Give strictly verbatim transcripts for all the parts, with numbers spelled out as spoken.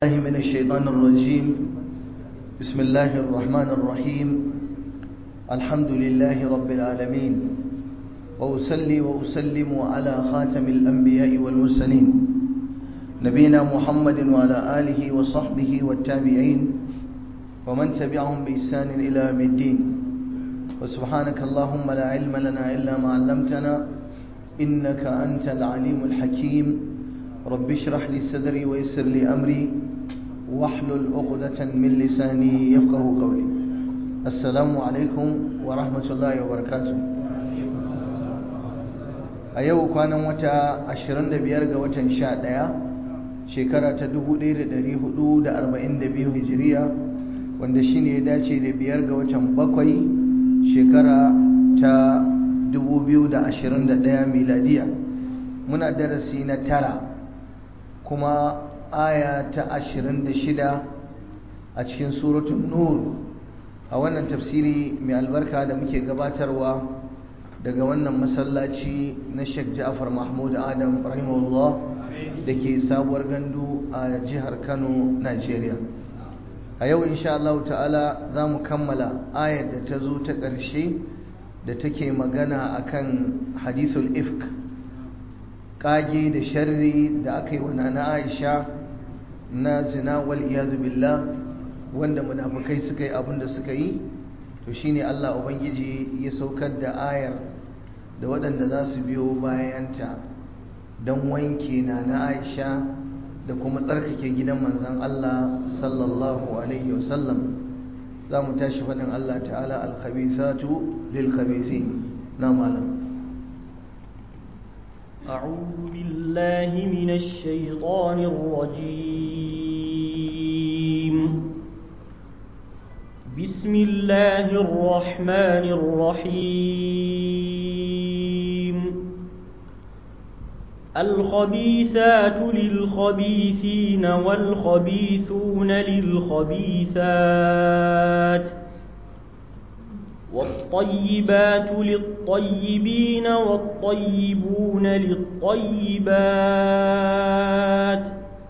الله من الشيطان الرجيم. بسم الله الرحمن الرحيم. الحمد لله رب العالمين، وأصلي وأسلم على خاتم الأنبياء والمرسلين نبينا محمد وعلى آله وصحبه والتابعين ومن تبعهم بإحسان إلى يوم الدين. وسبحانك اللهم لا علم لنا إلا ما علمتنا إنك أنت العليم الحكيم. رب اشرح لي صدري ويسر لي أمري واحلل عقدة من لساني يفقه قولي. السلام عليكم ورحمة الله وبركاته. a yau kwanan wata ashirin da biyar ga watan sha ɗaya shekara ta dubu ɗaya da ɗari hudu da arba'in da biyu hijiriya, wanda shine ya dace da biyar ga watan bakwai shekara ta dubu biyu da ashirin da ɗaya miladiya. Muna darasi na tara kuma aya ta ashirin da shida a cikin suratun nur a wannan tafsiri mai albarka da muke gabatarwa daga wannan masallaci na Sheikh Ja'far Mahmud Adam rahimahullah da ke sabuwar gandu a jihar Kano, Najeriya. A yau insha Allah ta'ala za mu kammala ayar da ta zo ta ƙarshe da take magana akan hadisul ifk, ƙage da sharri da aka yi wa Nana Aisha na zina wal iyazu billah, wanda munafukai suka yi abin da suka yi. To shine Allah Ubangiji ya saukar da ayar da waɗanda za su biyo bayanta don wanke Nana Aisha da kuma tsarkake gidan manzon Allah sallallahu alaihi wasallam. Za mu tashi faɗin Allah ta'ala al-khabithatu lil-khabithin. Na malam. أعوذ بالله من الشيطان الرجيم. بسم الله الرحمن الرحيم. الخبيثات للخبيثين والخبيثون للخبيثات والطيبات للطيبين والطيبون للطيبات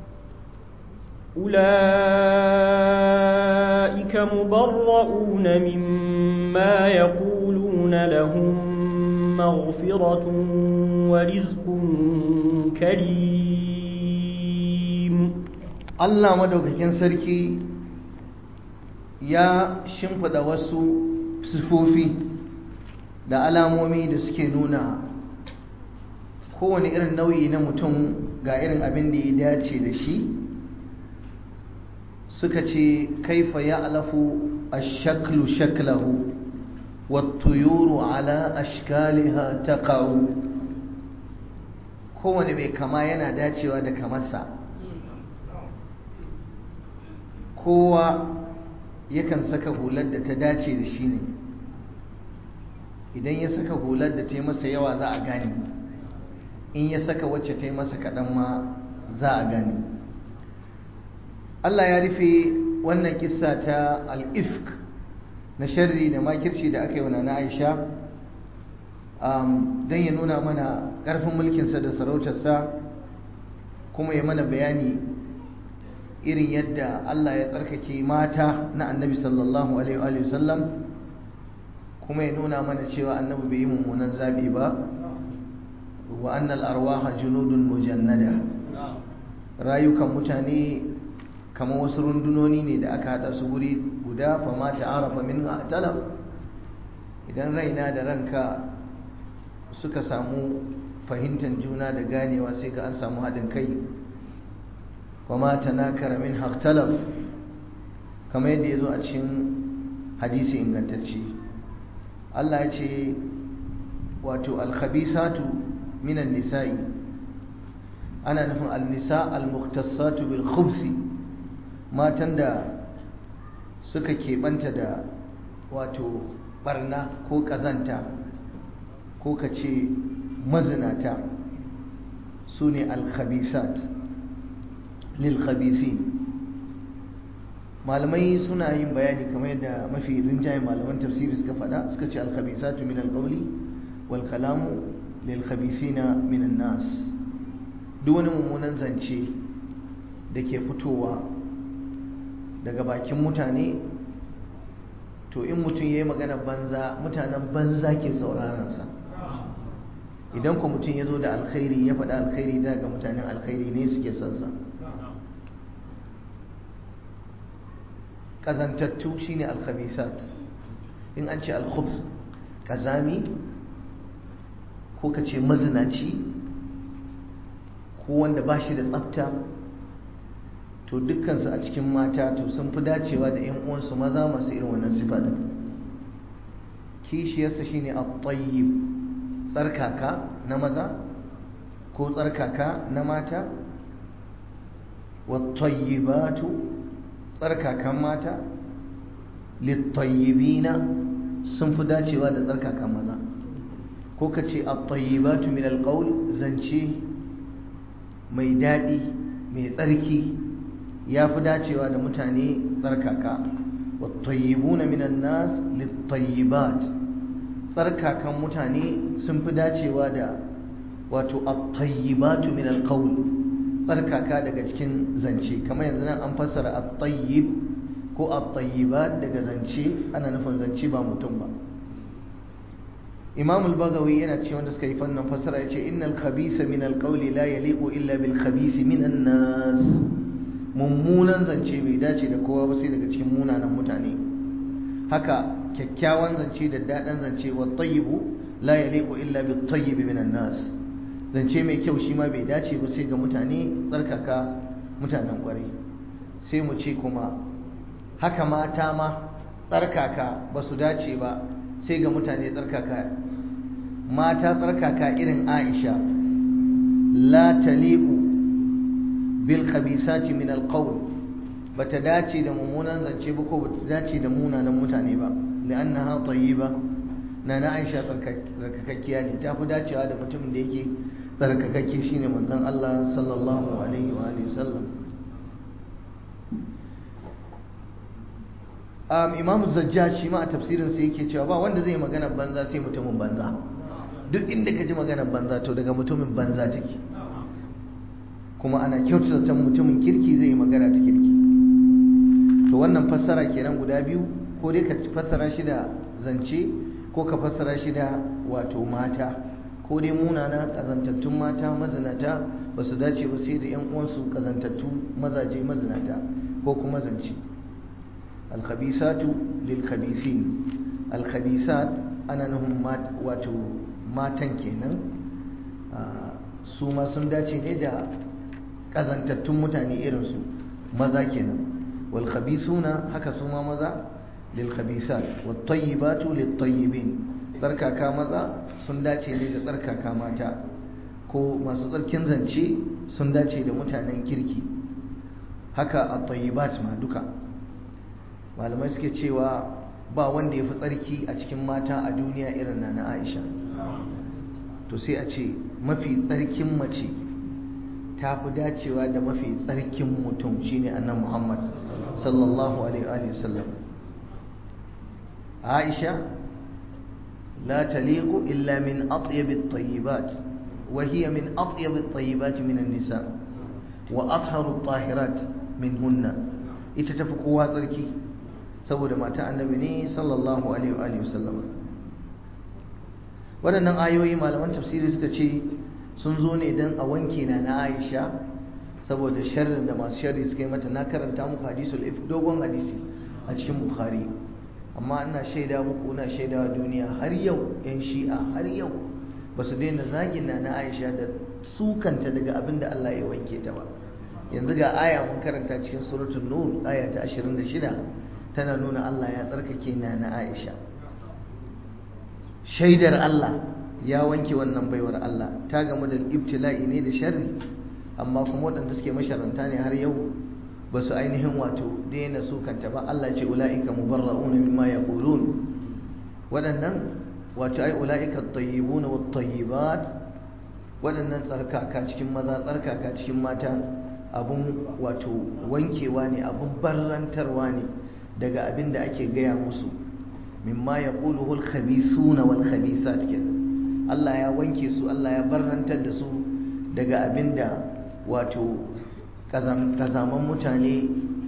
أولئك مبرؤون مما يقولون لهم مغفرة ورزق كريم. Allah madaukakin sarki ya shimfida wasu sifofi da alamomi da suke nuna kowane irin nau'i na mutum ga irin abin da ya dace da shi. suka ce kaifa ya'lafu ash-shaklu shaklahu wat-tuyuru ala ashkaliha taqa'u. kowane mai kama yana dacewa da kamarsa. kowa yakan saka hular da ta dace da shi ne. idan ya saka hular da ta yi masa yawa za a gane, in ya saka wacce ta yi masa kaɗan ma za a gane. Allah ya rufe wannan kissa ta al-ifk na sharri da makirci da aka yi wa Nana Aisha um, don ya nuna mana ƙarfin mulkinsa da sarautarsa, kuma ya mana bayani irin yadda Allah ya tsarkake mata na annabi sallallahu alaihi wa sallam, kuma ya nuna mana cewa annabi bai yi mummunan zaɓi ba. wa annal arwaha junudun mujannada, rayukan mutane kamar wasu rundunoni ne da aka haɗa su guri guda. fa ma ta'arafa minha talaf, idan raina da ranka suka samu fahimtar juna da ganewa sai ka an samu haɗin kai. wa ma tanakara minha talaf, kamar yadda ya zo a cikin hadisi ingantacce. Allah ya ce wato al-khabisatu minan nisa'i, ana nufin al-nisa al-mukhtassatu bil khubsi, matan da suka keɓanta da wato barna ko ƙazanta ko ka ce mazinata, su ne al-khabisat lil-khabisin. malamai suna yin bayani kamar yadda mafi rinjayen malaman tafsiri suka faɗa, suka ce al-khabisatu min al-qawli wal kalamu lil khabisina min an-nas. duk wani mummunan zance da ke fitowa daga bakin mutane, to in mutum ya yi magana banza mutanen banza ke saurarensa. Idan ku mutum ya zo da alkhairi ya faɗa alkhairi daga mutanen alkhairi ne suke sansa. ƙazantattu shine alkhabisat. In an ce alkhubs ƙazami ko ka ce mazinaci ko wanda ba shi da tsafta, to dukkansu a cikin mata to sun fi dacewa da yan uwansu maza masu irin wannan sifa din. Kishiyarsa shine at-tayyib, tsarkaka na maza ko tsarkaka na mata. wat-tayyibatu, tsarkakan mata, lit-tayyibina, sun fi dacewa da tsarkakan maza. ko ka ce at-tayyibatu min al-qawl, zance mai daɗi mai tsarki ya fi dacewa da mutane tsarkaka. wat-tayyibuna minan nas lit-tayyibat, tsarkakan mutane sun fi dacewa da wato at-tayyibatu min al-qawl, tsarkaka daga cikin zance. kamar yanzu nan an fassara at-tayyib ko at-tayyibat daga zance, ana nufin zance ba mutum ba. Imam al-Baghawi yana ce wanda suka yi fannin fassara yace innal khabisa min al-qawli la yaliqu illa bil khabisi min an-nas, mummunan zance bai dace da kowa ba sai daga cikin munanan mutane. Haka kyakkyawan zance da dadan zance, wa tayyibu la yaliqu illa bit tayyib min an-nas, zance mai kyau shi ma bai dace ba sai ga mutane tsarkaka, mutanen kwarai. Sai mu ce kuma haka mata ma tsarkaka ba su dace ba sai ga mutane tsarkaka. Mata tsarkaka irin Aisha la taliqu bil khabisati min al qawl, bata dace da mummunan zance ba ko bata dace da munanan mutane ba. li'annaha tayyiba, nana Aisha tsarkakakkiya ne, ta fi dacewa da mutumin da yake tsarkakakke shine manzon Allah sallallahu alaihi wa alihi wasallam. um Imam Zajjaj shi ma a tafsirin sa yake cewa ba wanda zai magana banza sai mutumin banza. Duk inda ka ji maganar banza to daga mutumin banza take, kuma ana kyautata mutumin kirki zai yi magana ta kirki. To wannan fassara kenan guda biyu, ko dai ka fassara shi da zance ko ka fassara shi da wato mata, ko dai munana kazantattun mata mazinata ba su dace ba sai da yan uwansu kazantattu mazaje mazinata, ko kuma zance. al-khabisatu lil-khabisin, al-khabisat ana nufin wato matan kenan, su ma sun dace ne da kazantattun mutane irinsu maza kenan. wal khabisuna, haka su ma maza, lil khabisat. wat tayyibatu lit tayyibin, tsarkaka maza sun dace ne da tsarkaka mata, ko masu tsarkin zance sun dace da mutanen kirki. haka at tayyibat ma duka. Malamai suke cewa ba wanda ya fi tsarki a cikin mata a duniya irin na Aisha. To sai a ce mafi tsarkin mace ta fi dacewa da mafi tsarkin mutum shine annabi Muhammad sallallahu alaihi wa sallam. Aisha la taliqu illa min atyab at-tayyibat, wa hiya min atyab at-tayyibat min an-nisa wa athharu at-tahirat minhunna. Ita tafi kowa tsarki saboda mata annabi ne sallallahu alaihi wa sallam. Waɗannan ayoyi malaman tafsiri suka ce sun zo ne don a wanke na na Aisha saboda sharrin da masu sharri suka yi mata. Na karanta muku hadisul if, dogon hadisi a cikin Bukhari, amma ina shaida muku, ina shaida wa duniya har yau yan shi'a har yau ba su daina zagin na na Aisha da sukanta daga abin da Allah ya wanke ta ba. Yanzu ga aya mun karanta cikin suratul nur aya ta ashirin da shida, tana nuna Allah ya tsarkake na na Aisha. Shaidar Allah ya wanke wannan baiwar Allah, ta gamu da ibtila'i ne da sharri, amma kuma waɗanda suke masharanta ne har yau ba su ainihin wato daina sukanta ba. Allah ce ula'ika mubarra'una mimma yaqulun, waɗannan wato ai ula'ika at-tayyibuna wat-tayyibat, waɗannan tsarkaka cikin maza tsarkaka cikin mata abun wato wankewa ne, abun barrantarwa ne daga abin da ake gaya musu. mimma yaquluhu al-khabisuna wal-khabisat kenan, Allah ya wanke su, Allah ya barrantar da su daga abin da wato kazaman mutane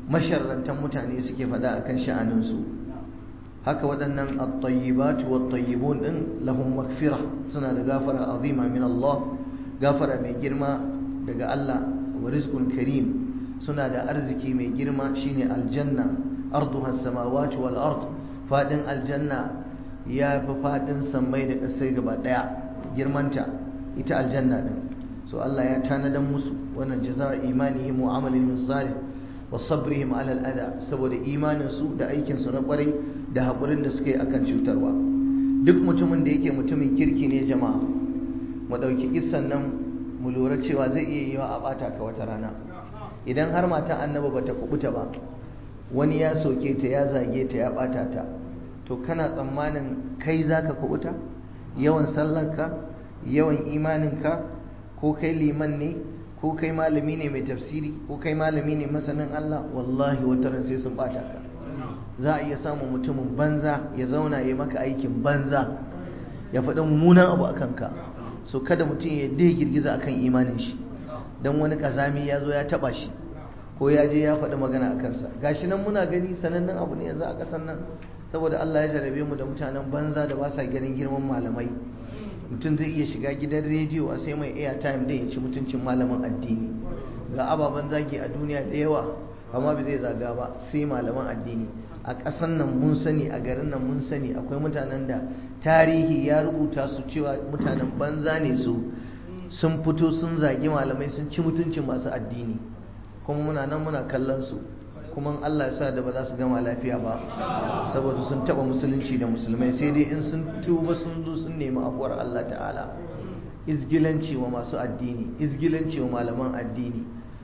masharrantan mutane suke faɗa akan sha'aninsu. haka waɗannan at-tayyibatu wat-tayyibun din lahum maghfirah, suna da gafara azima min Allah, gafara mai girma daga Allah, wa rizqun karim, suna da arziki mai girma shine aljanna, arduha as-samawati wal ard, fadin aljanna ya fi fadin sammai da ƙasai gaba daya girmanta ita aljanna din. so Allah ya tanadan musu wannan jazaa imanihim wa amalihim salih wa sabrihim ala al-adha, saboda imanin su da aikin su na kwarai da hakurin da suke akan cutarwa. duk mutumin da yake mutumin kirki ne jama'a, mu dauki kissan nan mu lura cewa zai iya yiwa a bata ka wata rana. idan har matan annabi bata kubuta ba, wani ya soke ta ya zage ta ya bata ta, to kana tsammanin kai zaka kubuta? yawan sallarka, yawan imaninka, ko kai liman ne, ko kai malami ne mai tafsiri, ko kai malami ne masanin Allah, wallahi wata ran sai sun bata ka. za a iya samun mutumin banza ya zauna ya maka aikin banza, ya faɗi mummunan abu akan ka. so kada mutum ya dai girgiza akan imanin shi dan wani kazami ya zo ya taba shi ko ya je ya faɗi magana a kansa. gashi nan muna gani sanannen abu ne yanzu a ƙasar nan, saboda Allah ya jarabe mu da mutanen banza da ba sa ganin girman malamai. mutum zai iya shiga gidan rediyo a sai mai airtime din ya ci mutuncin malamin addini. ga ababen zagi a duniya da yawa, amma bai zai zaga ba sai malaman addini. a ƙasar nan mun sani, a garin nan mun sani, akwai mutanen da tarihi ya rubuta su cewa mutanen banza ne su, sun fito sun zagi malamai, sun ci mutuncin masu addini, kuma muna nan muna kallon su, kuma Allah ya sa da ba za su gama lafiya ba, saboda sun taba musulunci da musulmai. sai dai in sun tuba sun zo sun nemi afuwar Allah ta'ala. izgilanci wa masu addini, izgilanci wa malaman addini,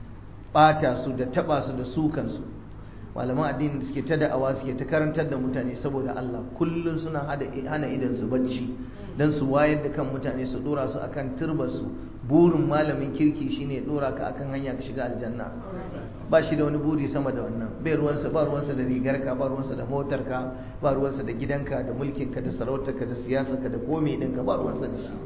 bata su da taba su da sukan su. malaman addini da suke ta da'awa suke ta karantar da mutane saboda Allah, kullum suna hana idan su bacci dan su wayar da kan mutane, su dora su akan turbar su. burin malamin kirki shine ya dora ka akan hanya ka shiga aljanna, ba shi da wani buri sama da wannan. bai ruwansa ba ruwansa da rigarka, ba ruwansa da motarka, ba ruwansa da gidanka da mulkinka da sarautarka da siyasarka da komai ɗinka, ba ruwansa da shi.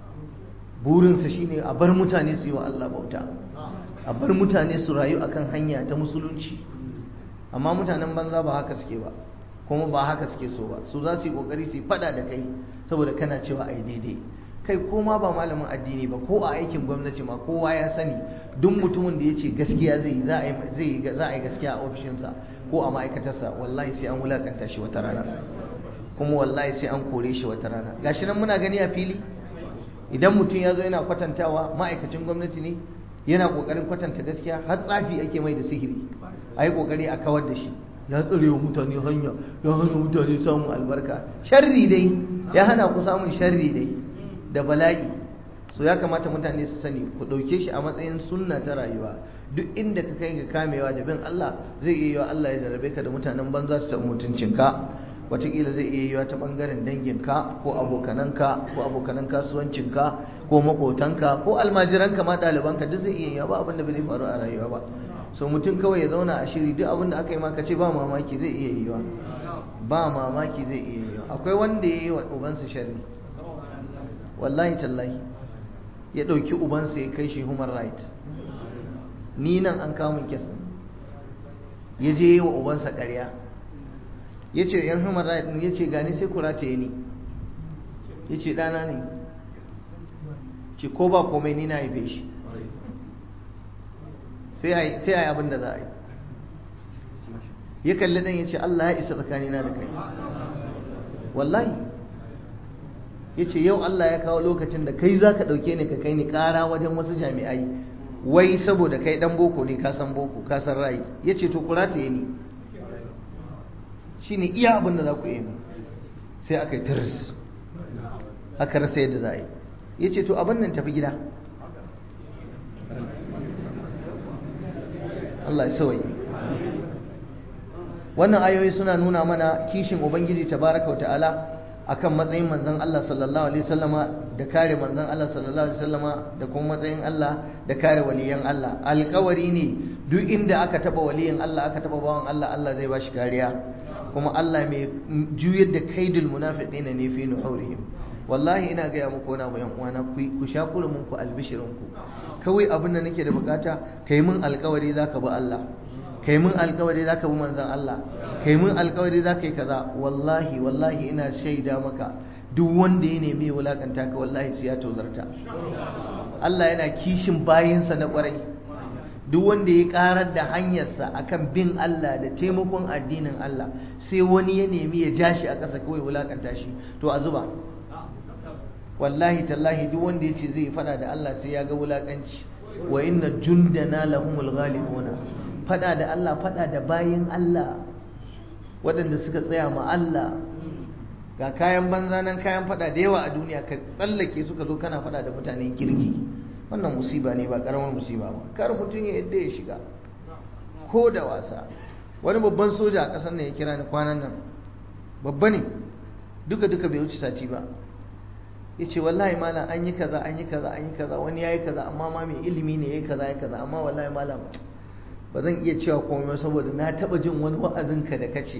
burinsa shine a bar mutane su yi wa Allah bauta, a bar mutane su rayu akan hanya ta musulunci. amma mutanen banza ba haka suke ba, kuma ba haka suke so ba. su za su yi kokari su yi fada da kai saboda kana cewa ai daidai. kai ko ma ba malamin addini ba, ko a aikin gwamnati ma kowa ya sani, duk mutumin da ya ce gaskiya zai za a yi gaskiya a ofishinsa ko a ma'aikatarsa, wallahi sai an wulakanta shi wata rana, kuma wallahi sai an kore shi wata rana. gashi nan muna gani a fili. idan mutum ya zo yana kwatantawa ma'aikacin gwamnati ne, yana kokarin kwatanta gaskiya, har tsafi ake mai da sihiri, a yi kokari a kawar da shi. ya tsare wa mutane hanya, ya hana mutane samun albarka. sharri dai ya hana ku samun sharri dai da bala'i. so ya kamata mutane su sani, ku ɗauke shi a matsayin sunna ta rayuwa. duk inda ka kai ga kamewa da bin Allah, zai iya yiwa Allah ya jarabe ka da mutanen banza su taɓa mutuncinka. wataƙila zai iya yiwa ta ɓangaren danginka ko abokananka ko abokanan kasuwancinka ko maƙotanka ko almajiranka ma ɗalibanka, duk zai iya yiwa. ba abin da bai faru a rayuwa ba. so mutum kawai ya zauna a shiri, duk abin da aka yi maka ce ba mamaki zai iya yiwa, ba mamaki zai iya yiwa. akwai wanda ya yi wa ubansa sharri, wallahi tallahi, ya ɗauki ubansa ya kai shi human right. ni nan an kawo min kesin, ya je yi wa ubansa ƙarya, ya ce yan human right ya ce gani sai kura ta yi ni, ya ce ɗana ne, ce ko ba komai ni na haife shi, sai a yi abin da za a yi. ya kalli ɗan ya ce Allah ya isa tsakanina da kai, wallahi. ya ce yau Allah ya kawo lokacin da kai za ka ɗauke ni ka kai ni ƙara wajen wasu jami'ai, wai saboda kai ɗan boko ne, ka san boko, ka san rai. ya ce to kura ta yi ni, shi ne iya abin da za ku yi. sai aka yi tiris, aka rasa yadda za a yi. ya ce to abin nan tafi gida, Allah ya sauye. wannan ayoyi suna nuna mana kishin Ubangiji tabaraka wa ta'ala akan matsayin manzon Allah sallallahu alaihi wasallama, da kare manzon Allah sallallahu alaihi wasallama, da kuma matsayin Allah da kare waliyan Allah. alƙawari ne duk inda aka taba waliyin Allah, aka taba bawan Allah, Allah zai bashi kariya. kuma Allah mai juyar da kaidul munafiqina ne fi nuhurihim. wallahi ina gaya muku wani abu yan uwana, ku sha kurumin ku albishirin ku. kawai abin da nake da bukata, kai mun alƙawari zaka bi Allah, kai mun alƙawari zaka bi manzon Allah, kai mun alƙawari zaka yi kaza. Wallahi wallahi ina shaida maka duk wanda ya nemi wulakanta ka wallahi sai ya tozarta. Allah yana kishin bayinsa na ƙwarai. Duk wanda ya karar da hanyarsa akan bin Allah da taimakon addinin Allah sai wani ya nemi ya ja shi a ƙasa kawai wulakanta shi, to a zuba. Wallahi tallahi duk wanda ya ce zai fada da Allah sai ya ga wulakanci. Wa inna jundana lahumul ghalibuna. Fada da Allah fada da bayin Allah waɗanda suka tsaya ma Allah. Ga kayan banza nan, kayan fada da yawa a duniya, ka tsallake suka zo kana fada da mutanen kirki. Wannan musiba ne, ba karamar musiba ba. Kar mutum ya yadda ya shiga ko da wasa. Wani babban soja a ƙasar nan ya kira ni kwanan nan, babba ne, duka duka bai wuce sati ba. Ya ce wallahi malam an yi kaza an yi kaza an yi kaza, wani ya yi kaza amma ma mai ilimi ne ya yi kaza ya kaza, amma wallahi malam ba zan iya cewa komai saboda na taɓa jin wani wa'azinka da kace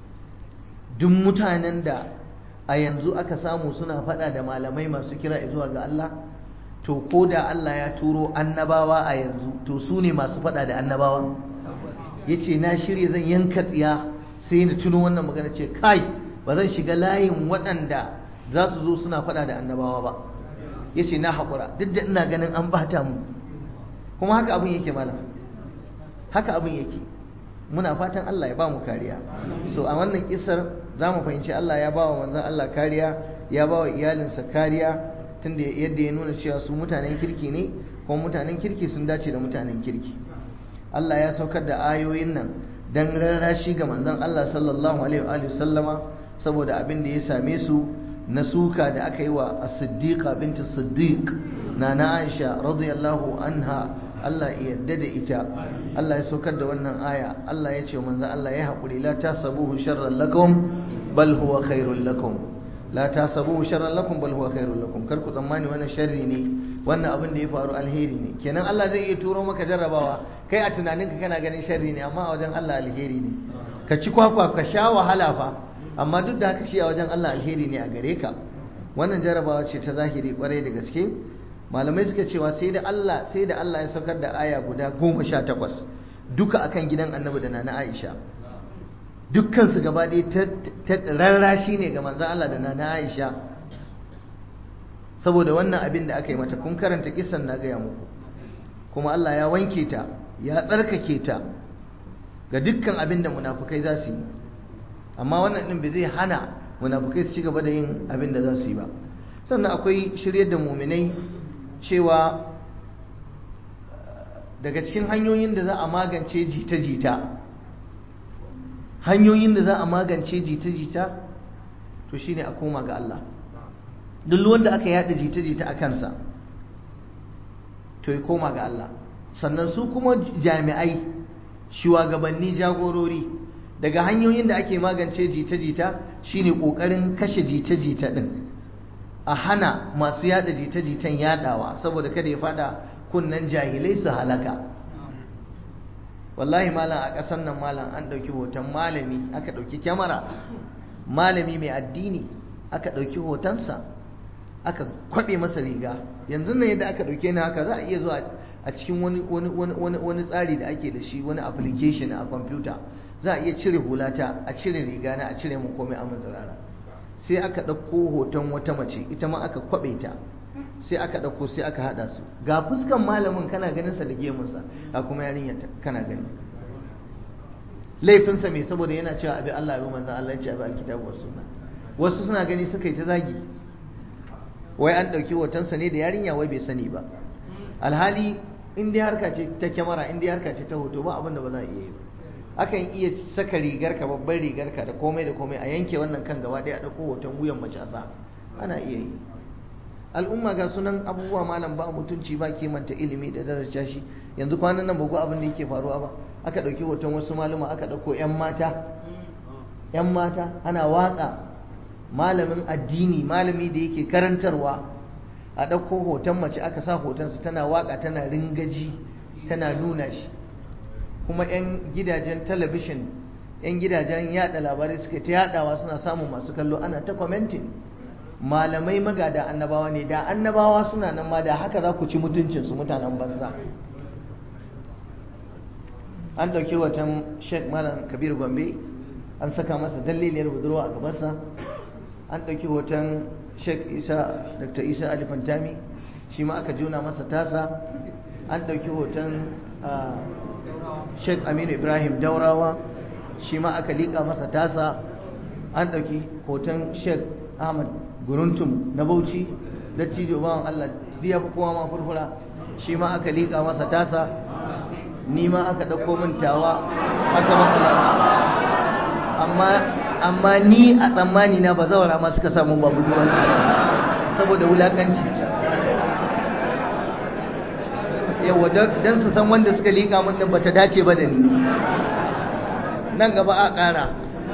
duk mutanen da a yanzu aka samu suna faɗa da malamai masu kira zuwa ga Allah, to ko da Allah ya turo annabawa a yanzu to su ne masu faɗa da annabawa. Ya ce na shirya zan yanka tsiya sai na tuno wannan magana, ce kai ba zan shiga layin waɗanda za su zo suna faɗa da annabawa ba. Ya ce na haƙura duk da ina ganin an bata mu, kuma haka abin yake malam, haka abin yake. Muna fatan Allah ya ba mu kariya. So a wannan kisar za mu fahimci Allah ya ba wa manzon Allah kariya, ya ba wa iyalinsa kariya, tunda yadda ya nuna cewa su mutanen kirki ne, kuma mutanen kirki sun dace da mutanen kirki. Allah ya saukar da ayoyin nan dan rarrashi ga manzon Allah sallallahu alaihi wa sallama saboda abin da ya same su na suka da aka yi wa as-siddiqa binti siddiq nana Aisha radiyallahu anha, Allah ya yarda da ita. Allah ya saukar da wannan aya. Allah ya ce manzon Allah ya haƙuri, la tasabuhu sharran lakum bal huwa khairul lakum. La tasabuhu sharran lakum bal huwa khairul lakum. Kar ku tsammani wannan sharri ne, wannan abin da ya faru alheri ne. Kenan Allah zai iya turo maka jarrabawa, kai a tunaninka kana ganin sharri ne, amma a wajen Allah alheri ne. Ka ci kwakwa ka sha wahala fa, amma duk da haka shi a wajen Allah alheri ne a gare ka. Wannan jarrabawa ce ta zahiri kwarai da gaske. Malamai suka cewa sai da Allah sai da Allah ya saukar da aya guda goma sha takwas duka akan gidan Annabi da Nana Aisha. Dukkan su gaba ɗaya ta rarrashi ne ga manzon Allah da Nana Aisha saboda wannan abin da aka yi mata. Kun karanta kisan na gaya muku, kuma Allah ya wanke ta, ya tsarkake ta ga dukkan abin da munafukai za su yi. Amma wannan din bai zai hana munafukai su ci gaba da yin abin da za su yi ba. Sannan akwai shiryar da muminai cewa daga cikin hanyoyin da za a magance jita-jita, hanyoyin da za a magance jita-jita to shine a koma ga Allah. Duk wanda aka yada jita-jita a kansa to ya koma ga Allah. Sannan su kuma jami'ai, shugabanni, jagorori, daga hanyoyin da ake magance jita-jita shine kokarin kashe jita-jita din, a hana masu yada jita-jitan yadawa saboda kada ya fada kunnan jahilai su halaka. Wallahi malam a ƙasar nan malam an ɗauki hoton malami, aka ɗauki kyamara, malami mai addini aka ɗauki hotonsa aka kwaɓe masa riga. Yanzu nan yadda aka ɗauke ni haka za a iya zuwa a cikin wani wani wani wani tsari da ake da shi, wani application a kwamfuta, za a iya cire hulata, a cire riga na, a cire mun komai a manzarara. Sai aka ɗauko hoton wata mace, ita ma aka kwaɓe ta, sai aka ɗauko sai aka haɗa su. Ga fuskan malamin kana ganinsa da gemunsa, ga kuma yarinya kana gani. Laifinsa mai saboda yana cewa abi Allah abi manzan Allah, ya ce abi alkitabu was sunna. Wasu suna gani suka yi ta zagi, wai an ɗauki hotonsa ne da yarinya, wai bai sani ba. Alhali in dai harka ce ta kyamara, in dai harka ce ta hoto, ba abin da ba za a iya yi ba. Akan iya saka rigarka, babban rigarka da komai da komai, a yanke wannan kan gaba ɗaya a ɗauko hoton wuyan mace a sa, ana iya yi. Al'umma ga sunan abubuwa malam, ba mutunci, ba kimanta ilimi da daraja shi. Yanzu kwanan nan bago abin da yake faruwa ba, aka ɗauki hoton wasu maluma, aka ɗauko 'yan mata 'yan mata ana waƙa, malamin addini, malami da yake karantarwa, a ɗauko hoton mace aka sa hotonsu tana waƙa, tana ringaji, tana nuna shi. Kuma 'yan gidajen talabishin, 'yan gidajen yada labarai suka ta yadawa, suna samun masu kallo, ana ta commenting. Malamai magada annabawa ne, da annabawa suna nan ma da haka za ku ci mutuncinsu, mutanen banza. an ɗauki hoton Sheikh Malam Kabir Gombe an saka masa dalliliyar budurwa a gabansa, an ɗauki hoton Sheikh Isa Dr. Isa Ali Fantami shi ma aka juna masa tasa, an ɗauki hoton Sheikh Aminu Ibrahim Daurawa shi ma aka liƙa masa tasa, an ɗauki hoton Sheikh Ahmad Guruntum na Bauchi dattijo bawan Allah diya fi kowa ma furfura shi ma aka liƙa masa tasa, ni ma aka ɗauko min tawa aka matsala, amma amma ni a tsammani na ba zawara ma suka samu babu duwa saboda wulakanci. yawa don su san wanda suka liƙa min din bata dace ba da ni, nan gaba a ƙara.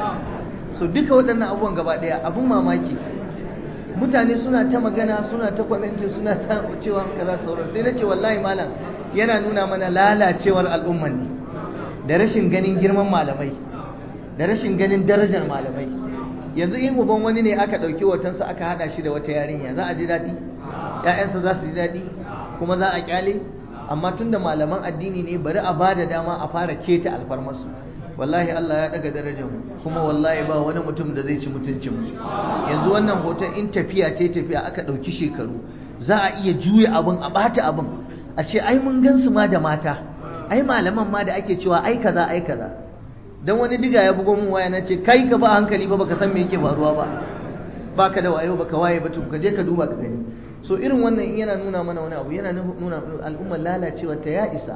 So duka waɗannan abubuwan gaba ɗaya abun mamaki, mutane suna ta magana suna ta kwamenti suna ta cewa kaza sauran, sai na ce wallahi malam yana nuna mana lalacewar al'umman ne da rashin ganin girman malamai da rashin ganin darajar malamai. Yanzu in uban wani ne aka ɗauki hotonsa aka haɗa shi da wata yarinya za a ji daɗi? ‘Ya'yansa za su ji daɗi kuma za a ƙyale? Amma tun da malaman addini ne bari a ba da dama a fara keta alfarmarsu. Wallahi Allah ya ɗaga darajar mu kuma wallahi ba wani mutum da zai ci mutuncin mu. Yanzu wannan hoton in tafiya ce tafiya aka ɗauki shekaru za a iya juya abin a ɓata abin a ce ai mun gan su ma da mata, ai malaman ma da ake cewa ai kaza ai kaza. Dan wani diga ya bugo mun waya na ce kai ka ba hankali ba baka san me yake faruwa ba, baka da wayo baka waye ba to ka je ka duba ka gani. So irin wannan in yana nuna mana wani abu yana nuna al'ummar lalacewa ta ya isa.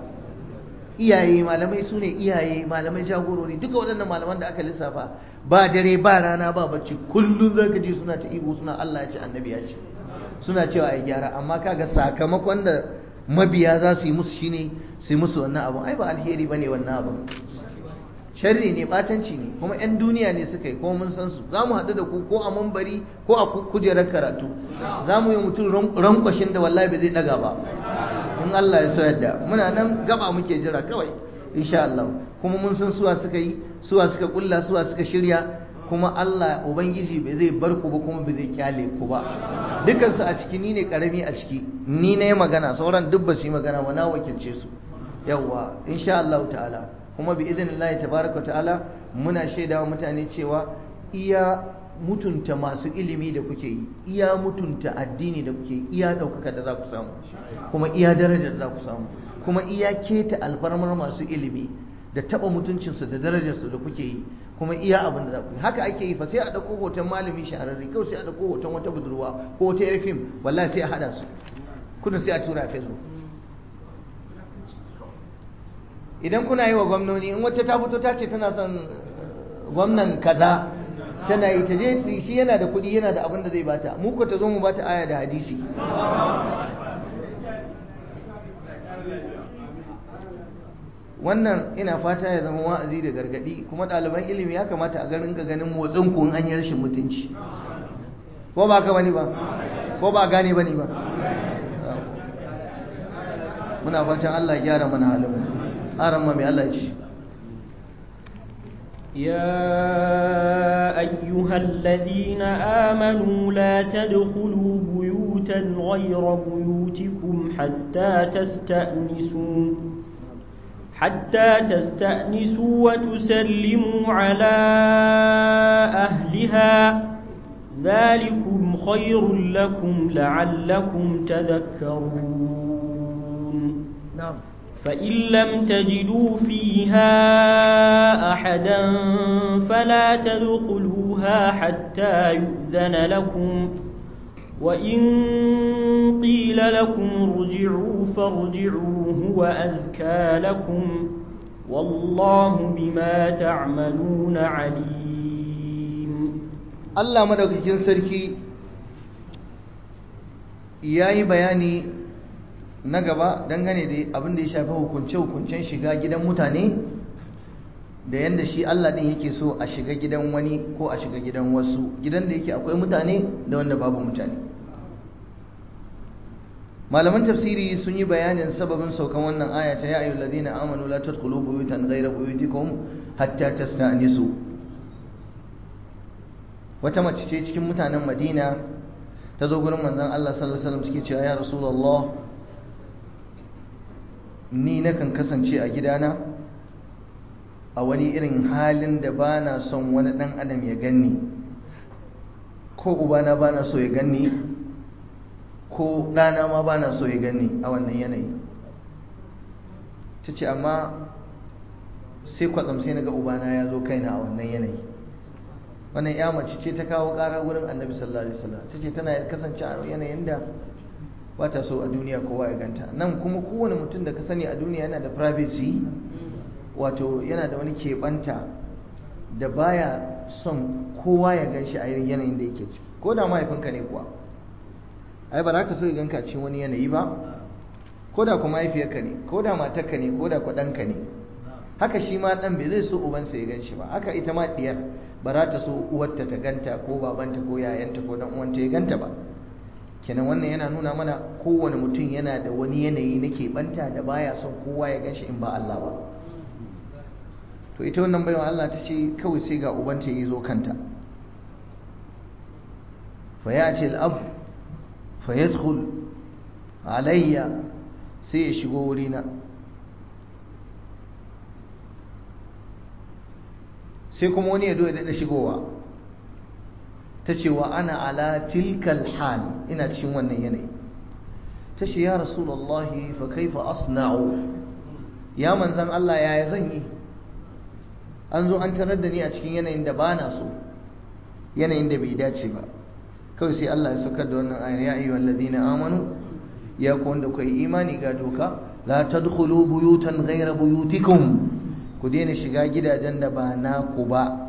Iyaye malamai su ne iyaye, malamai jagorori, duka waɗannan malaman da aka lissafa ba dare ba rana ba bacci kullum zaka ji suna ta ihu suna Allah ya ce annabi ya ce, suna cewa ai gyara, amma kaga sakamakon da mabiya za su yi musu shine su yi musu wannan abu. Ai ba alheri bane wannan abu, sharri ne, batanci ne, kuma 'yan duniya ne suka yi, kuma mun san su. Za mu haɗu da ku ko a mambari ko a kujerar karatu, za mu yi mutum rankwashin da wallahi bai zai ɗaga ba in Allah ya so yadda. Muna nan gaba muke jira kawai insha Allah, kuma mun san suwa suka yi, suwa suka kulla, suwa suka shirya, kuma Allah Ubangiji bai zai bar ku ba kuma bai zai kyale ku ba. Dukansu a ciki ni ne karami a ciki, ni na yi magana, sauran duk ba su yi magana ba, na wakilce su. Yawwa insha Allah ta'ala, kuma bi idinillahi tabaraka ta'ala muna shaidawa mutane cewa iya mutunta masu ilimi da kuke yi, iya mutunta addini da kuke yi, iya daukaka da za ku samu, kuma iya darajar da za ku samu, kuma iya keta alfarmar masu ilimi da taba mutuncinsu da darajarsu da kuke yi, kuma iya abin da za ku yi. Haka ake yi fa, sai a dauko hoton malami shahararre kawai sai a dauko hoton wata budurwa ko wata yar fim, wallahi sai a hada su kudin sai a tura a Facebook. Idan kuna yi wa gwamnoni, in wacce ta fito ta ce tana son gwamnan kaza tana yi, ta je shi yana da kuɗi yana da abin da zai bata, mu ko ta zo mu bata aya da hadisi. Wannan ina fata ya zama wa'azi da gargadi, kuma ɗaliban ilimi ya kamata a garin ka ganin motsin ku in an yi rashin mutunci, ko ba ka bane ba, ko ba gane bane ba. Muna fatan Allah ya gyara mana halin mu. أرمى من الله يجي. يا أيها الذين آمنوا لا تدخلوا بيوتا غير بيوتكم حتى تستأنسوا حتى تستأنسوا وتسلموا على أهلها ذلكم خير لكم لعلكم تذكرون. نعم. فإن لم تجدوا فيها أحدا فلا تدخلوها حتى يؤذن لكم، وإن قيل لكم ارجعوا فارجعوا هو أزكى لكم والله بما تعملون عليم. الله مدوكين سركي yayi bayani na gaba dangane da abin da ya shafi hukunce-hukuncen shiga gidan mutane da yadda shi Allah din yake so a shiga gidan wani ko a shiga gidan wasu, gidan da yake akwai mutane da wanda babu mutane. Malaman tafsiri sun yi bayanin sababin saukan wannan aya ta ya ayyuhal ladina amanu la tadkhulu buyutan ghayra buyutikum hatta tasta'nisu. Wata mace ce cikin mutanen Madina ta zo gurin manzon Allah sallallahu alaihi wasallam take cewa ya Rasulullah, ni nakan kasance a gidana a wani irin halin da ba na son wani ɗan adam ya ganni, ko ubana ba na so ya ganni, ko ɗana ma ba na so ya ganni a wannan yanayi. ta ce amma sai kwatsam sai na ga ubana ya zo kaina a wannan yanayi. wannan ya mace ce ta kawo ƙara wurin annabi sallallahu alaihi wasallam, ta ce tana kasance a yanayin da ba ta so a duniya kowa ya ganta. nan kuma kowane mutum da ka sani a duniya yana da privacy, wato yana da wani keɓanta da baya son kowa ya gan shi a yanayin da yake ci. ko da mahaifinka ne kuwa, ai ba za ka so ya ganka cikin wani yanayi ba, ko da kuma mahaifiyarka ne, ko da matarka ne, ko da kwaɗanka ne. haka shi ma ɗan bai zai so ubansa ya gan shi ba, haka ita ma ɗiyar ba za ta so uwarta ta ganta ko babanta ko yayanta ko dan uwanta ya ganta ba. kenan wannan yana nuna mana kowane mutum yana da wani yanayi na keɓanta da baya son kowa ya gan shi in ba Allah ba. to ita wannan baiwa Allah ta ce kawai sai ga ubanta ya zo kanta. fa ya ce al'ab fa yadkhul alayya, sai ya shigo wurina, sai kuma wani ya zo ya daɗa shigowa. ta ce wa ana ala tilkal hal, ina cikin wannan yanayi. ta ce ya rasulullahi fa kaifa asna'u, ya manzan Allah yaya zan yi, an zo an tarar da ni a cikin yanayin da ba na so, yanayin da bai dace ba. kawai sai Allah ya saukar da wannan ayar, ya ayyuhal ladina amanu, ya ku wanda kai imani ga doka, la tadkhulu buyutan ghayra buyutikum, ku daina shiga gidajen da ba naku ba,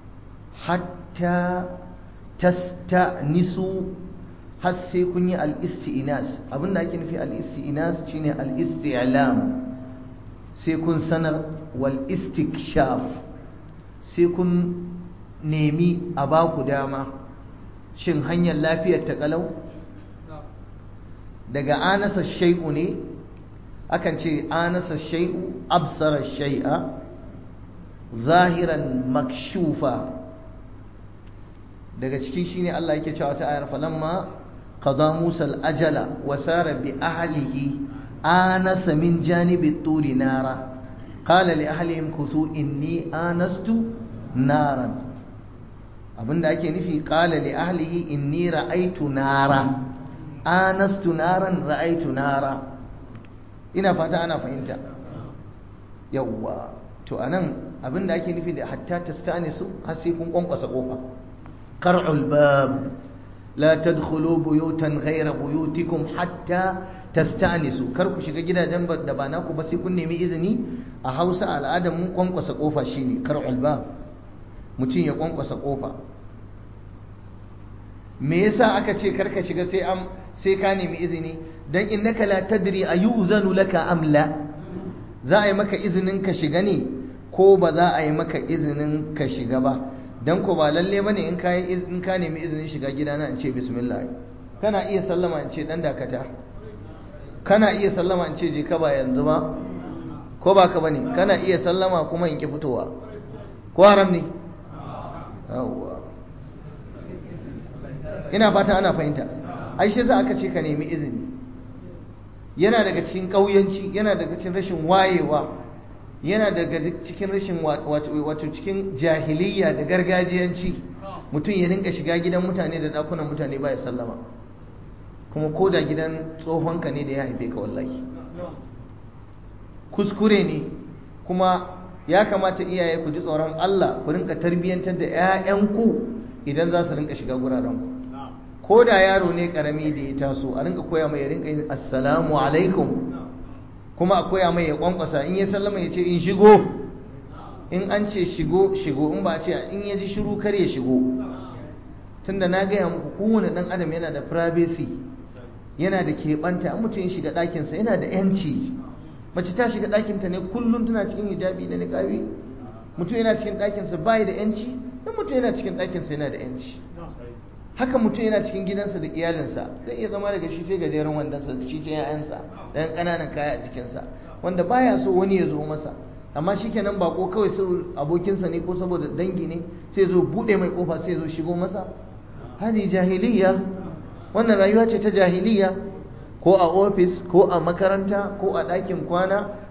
hatta tasta'nisu, har sai kun yi al-isti'nas. abinda ake nufi al-isti'nas shine al-isti'lam, sai kun sanar, wal istikshaf, sai kun nemi a ba ku dama, shin hanyar lafiyar ta kalau. daga anasa shay'u ne, akan ce anasa shay'u absara shay'a zahiran makshufa. daga ciki shine Allah yake cewa ta ayar, falamma qada Musa al-ajala wa sara bi ahlihi anasa min janibi turi nara qala li ahlihim kuthu inni anastu naran. abinda ake nufi qala li ahlihi inni ra'aytu nara, anastu naran ra'aytu nara. ina fata ana fahimta. yawwa to anan abinda ake nufi da hatta tastanisu, har sai kun kwankwasa kofa. qar'ul bab, la tadkhulu buyutan ghayra buyutikum hatta tastanisu, kar ku shiga gidajen da ba naku ba sai kun nemi izini. a Hausa al'adar mun kwankwasa kofa shine qar'ul bab, mutum ya kwankwasa kofa. me yasa aka ce karka shiga sai am sai ka nemi izini? dan innaka la tadri ayuzanu laka am la, za a yi maka izinin ka shiga ne ko ba za a yi maka izinin ka shiga ba. dan ko ba lalle bane in ka in ka nemi izinin shiga gidana in ce bismillah. kana iya sallama in ce dan dakata, kana iya sallama in ce je ka ba yanzu ba, ko ba ka bane? kana iya sallama kuma in ki fitowa, ko haram ne? yawwa, ina fata ana fahimta. ai shi za aka ce ka nemi izini. yana daga cikin ƙauyanci, yana daga cikin rashin wayewa, yana daga cikin rashin wato cikin jahiliya da gargajiyanci, mutum ya rinka shiga gidan mutane da dakunan mutane ba ya sallama, kuma ko da gidan tsohonka ne da ya haife ka. wallahi kuskure ne. kuma ya kamata iyaye ku ji tsoron Allah, ku rinka tarbiyyantar da 'ya'yanku idan za su rinka shiga gurarenku. ko da yaro ne karami da ya taso, a rinka koya mai ya rinka yin assalamu alaikum, kuma a koya mai ya kwankwasa, in ya sallama ya ce in shigo, in an ce shigo shigo, in ba a ce in ya ji shiru kar ya shigo. tunda na gaya muku kowane dan adam yana da privacy, yana da keɓanta. an mutum ya shiga ɗakinsa yana da yanci. mace ta shiga ɗakinta ne kullum tana cikin hijabi da niqabi, mutum yana cikin ɗakinsa bai da yanci, dan mutum yana cikin ɗakinsa yana da yanci. haka mutum yana cikin gidansa da iyalinsa, zai iya zama daga shi sai gajeren wandonsa, da shi sai yayansa da yan ƙananan kaya a jikinsa, wanda baya so wani ya zo masa. amma shi kenan bako kawai su abokinsa ne ko saboda dangi ne sai zo buɗe mai ƙofa sai zo shigo masa. hadi jahiliya, wannan rayuwa ce ta jahiliya. ko a ofis ko a makaranta ko a ɗakin kwana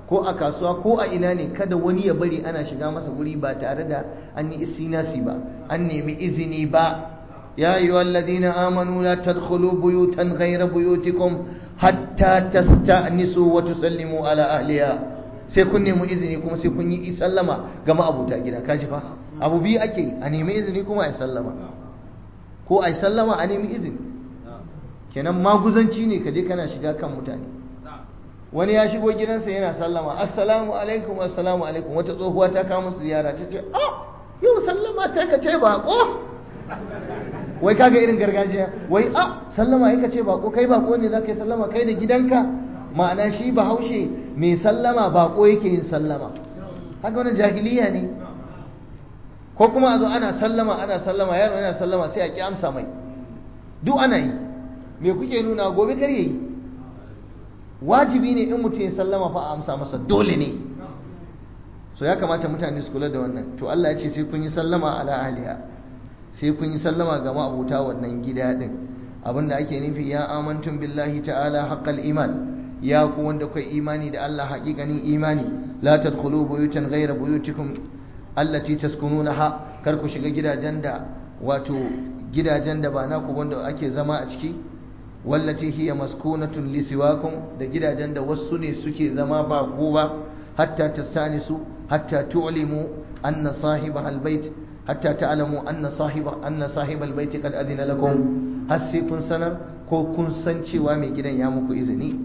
ko a kasuwa ko a ina ne kada wani ya bari ana shiga masa guri ba tare da an yi istinasi ba, an nemi izini ba. ya ayyuhal ladina amanu la tadkhulu buyutan ghayra buyutikum hatta tasta'nisu wa tusallimu ala ahliha. sai kun nemi izini kuma sai kun yi sallama ga ma'abuta gida. kaji fa abu biyu ake yi, a nemi izini kuma a sallama, ko a sallama a nemi izini. kenan maguzanci ne kaje kana shiga kan mutane. wani ya shigo gidansa yana sallama assalamu alaikum assalamu alaikum, wata tsohuwa ta kawo musu ziyara ta ce ah yau sallama ta ka ce bako. wai kaga irin gargajiya, wai ah sallama ai ka ce bako, kai bako ne zaka yi sallama kai da gidanka. ma'ana shi bahaushe mai sallama bako yake yin sallama. haka wannan jahiliya ne. ko kuma a zo ana sallama ana sallama yaro yana sallama sai a ki amsa mai. duk ana yi. me kuke nuna gobe kar yayi? wajibi ne in mutum ya sallama fa a amsa masa, dole ne. so ya kamata mutane su kula da wannan. to Allah ya ce sai kun yi sallama ala ahliha, sai kun yi sallama ga ma'abuta wannan gida din. abinda ake nufi ya amantum billahi ta'ala haqqal iman, ya ku wanda kai imani da Allah haƙiƙanin imani. la tadkhulu buyutan ghayra buyutikum allati taskununaha, kar ku shiga gidajen da wato gidajen da ba naku wanda ake zama a ciki. wallati hiya maskunatun lisiwakum, da gidajen da wasu ne suke zama ba ku ba. hatta tastanisu hatta tu'limu anna sahiba albayt hatta ta'lamu anna sahiba anna sahibal bayt qad adina lakum, har sai kun sanar ko kun san cewa mai gidan ya muku izini.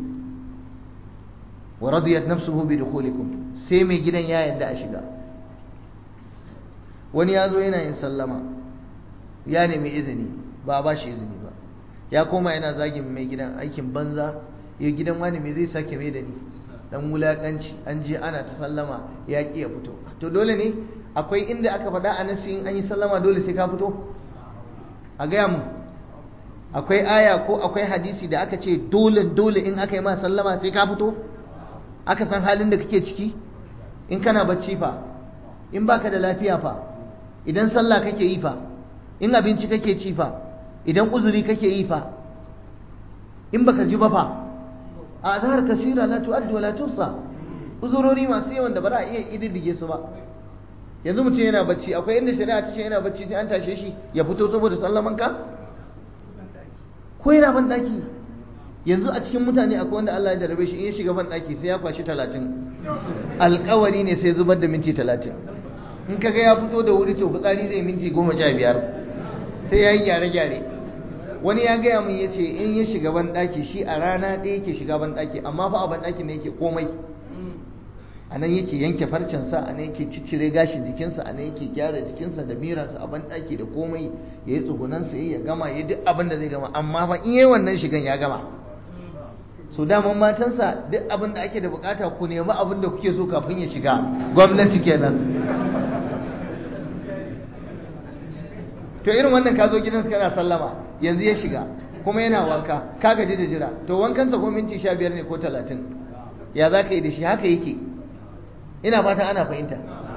wa radiyat nafsuhu bi dukhulikum, sai mai gidan ya yarda a shiga. wani ya zo yana yin sallama ya nemi izini ba a ba shi izini ba, ya koma yana zagin mai gidan aikin banza, ya gidan wani me zai sake mai da ni, dan wulakanci. an je ana ta sallama ya ki ya fito. to dole ne akwai inda aka faɗa a nasi in an yi sallama dole sai ka fito? a gaya mu akwai aya ko akwai hadisi da aka ce dole dole in aka yi ma sallama sai ka fito? aka san halin da kake ciki? in kana bacci fa, in baka da lafiya fa, idan sallah kake yi fa, in abinci kake ci fa, idan uzuri kake yi fa, in baka ji ba fa. a azhar kasira la tu'addu wa la tuhsa, uzurori masu yawan da ba za a iya ididdige su ba. yanzu mutum yana bacci, akwai inda shari'a ta ce yana bacci sai an tashe shi ya fito saboda sallaman ka? ko yana ban daki? yanzu a cikin mutane akwai wanda Allah ya jarabe shi in ya shiga ban daki sai ya kwashi talatin, alƙawari ne sai zubar da minti talatin. in kaga ya fito da wuri to fitsari zai minti goma sha biyar sai ya yi gyare-gyare. wani ya gaya min ya ce in ya shiga banɗaki shi a rana ɗaya yake shiga banɗaki, amma fa a banɗaki ne yake komai. a nan yake yanke farcensa, a nan yake ciccire gashin jikinsa, a nan yake gyara jikinsa da miransa a banɗaki da komai, ya yi tsugunansa ya gama ya duk abin da zai gama. amma fa in yi wannan shigan ya gama. so daman matansa duk abin da ake da bukata ku nemi abin da kuke so kafin ya shiga. gwamnati kenan. to irin wannan ka zo gidansa kana sallama, yanzu ya shiga kuma yana wanka, ka gaji da jira, to wankansa ko minti sha biyar ne ko talatin, ya za ka yi da shi? haka yake. ina fata ana fahimta.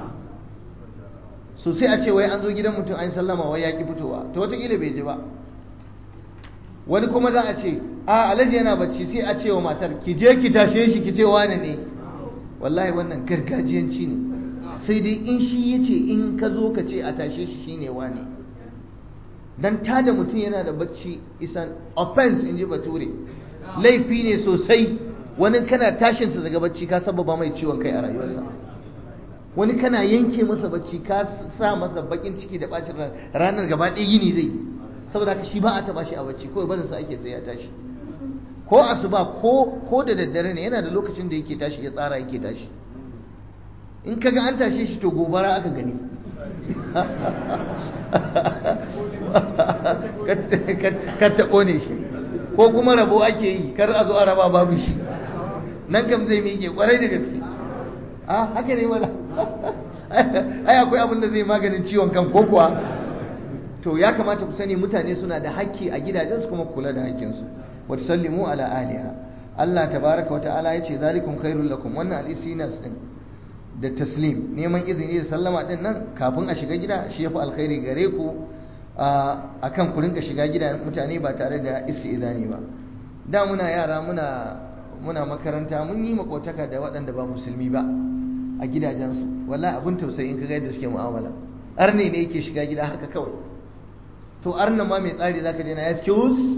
so sai a ce wai an zo gidan mutum an sallama wai ya ki fitowa, to wataƙila bai ji ba. wani kuma za a ce a alhaji yana bacci, sai a ce wa matar ki je ki tashe shi ki ce wane ne. wallahi wannan gargajiyanci ne. sai dai in shi ya ce in ka zo ka ce a tashe shi shine wane. dan tada mutum yana da bacci isan offense in ji bature, laifi ne sosai. wani kana tashinsa daga bacci ka sababa mai ciwon kai a rayuwarsa, wani kana yanke masa bacci ka sa masa bakin ciki da bacin ranar gaba ɗaya yini zai, saboda haka shi ba a taba shi a bacci, kawai barin sa ake sai ya tashi. ko asuba ko ko da daddare ne yana da lokacin da yake tashi, ya tsara yake tashi. in kaga an tashe shi to gobara aka gani. ka taɓo ne shi, ko kuma rabo ake yi, kar a zo a raba babu shi, nan kam zai miƙe ƙwarai da gaske. a haka ne mana. ai akwai abin da zai maganin ciwon kan ko kuwa. to ya kamata ku sani mutane suna da haƙƙi a gidajensu kuma kula da haƙƙinsu. wa tusallimu ala aliha. Allah tabaraka wa ta'ala yace zalikum khairul lakum, wannan al-isinas din da taslim, neman izini da sallama din nan kafin a shiga gida shi yafi alkhairi gare ku akan ku rinka shiga gidan mutane ba tare da istizani ba. da muna yara muna muna makaranta mun yi makotaka da waɗanda ba musulmi ba a gidajensu, wallahi abin tausayi in ka ga yadda suke mu'amala. Arne ne yake shiga gida haka kawai, to arnan ma mai tsari zaka je na excuse,